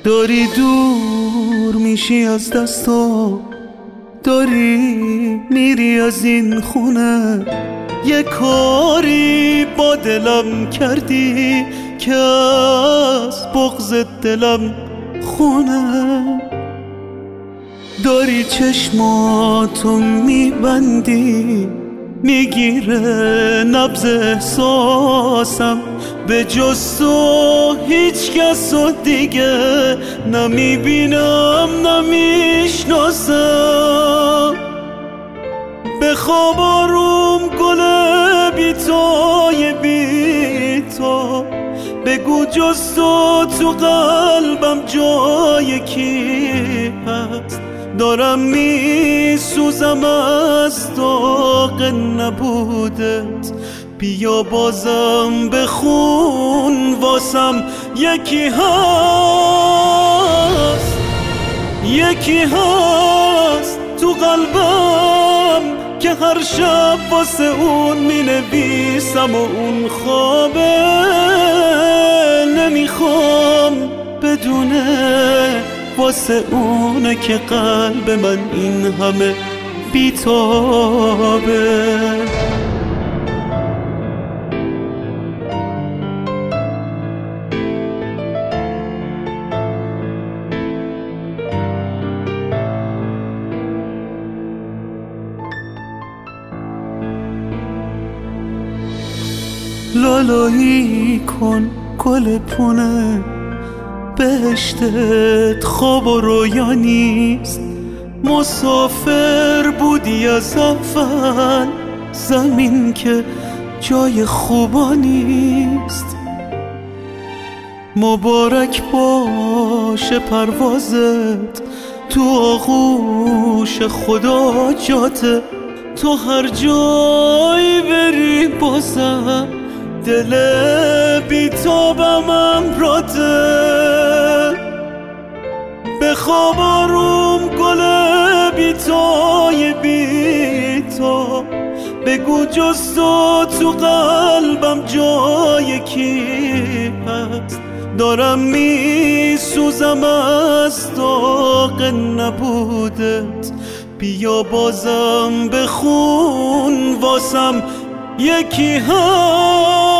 داری دور میشی از دستا، داری میری از این خونه، یه کاری با دلم کردی که از بغض دلم خونه. داری چشماتو میبندی، میگیره نبض احساسم، به جز تو هیچ کس رو دیگه نمیبینم نمیشناسم. بخواب آروم گل بیتای بیتا، بگو جز تو قلبم جای کی هست. دارم میسوزم از داغ نبودت، بیا بازم بخون واسم. یکی هست، یکی هست تو قلبم که هر شب واسه اون مینویسم و اون خوابه. نمیخوام بدونه واسه اونه که قلب من این همه بیتابه. لالایی کن گل پونه، بهشتت خواب و رویا نیست. مسافر بودی از اول، زمین که جای خوبا نیست. مبارک باشه پروازت تو آغوش خدا جاته، تو هر جایی بری بازم دل بیتابم امراته. بخواب آروم گل بیتای بیتا، بگو جز تو قلبم جای کی هست. دارم میسوزم از داغ نبودت، بیا بازم بخون واسم. یکی هست